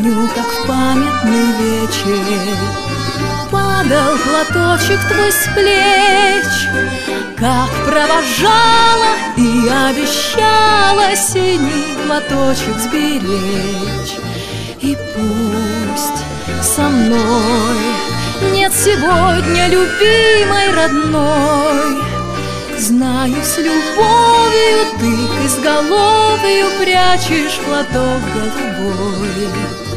Помню, как в памятный вечер падал платочек твой с плеч, как провожала и обещала синий платочек сберечь. И пусть со мной нет сегодня любимой родной, знаю, с любовью ты к изголовью прячешь платок голубой.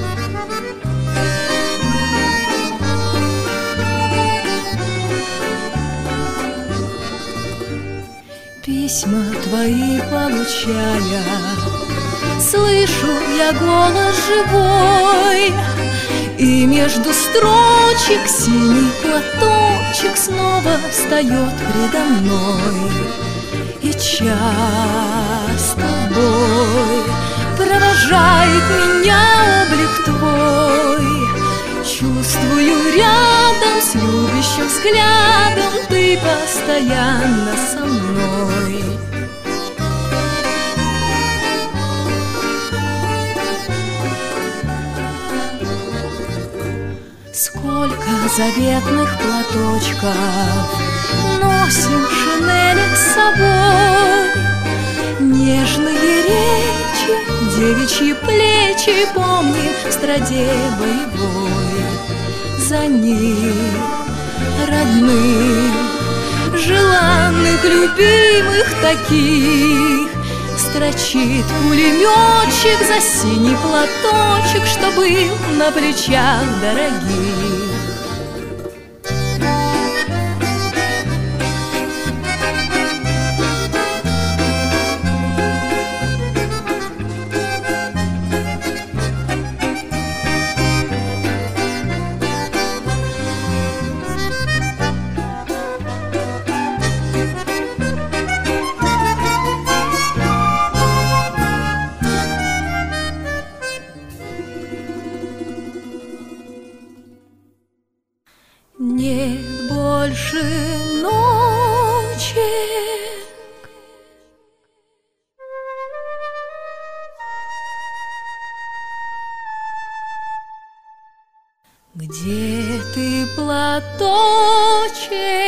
Письма твои получая, слышу я голос живой, и между строчек синий платочек снова встает предо мной. И час тобой провожает меня облик твой, чувствую рядом с любящим взглядом ты постоянно со мной. Сколько заветных платочков носим в шинелях с собой, нежные речи, девичьи плечи помним в страде боевой. За них родных, желанных, любимых таких строчит пулеметчик за синий платочек, что был на плечах дорогих. Нет больше ночек, где ты, платочек,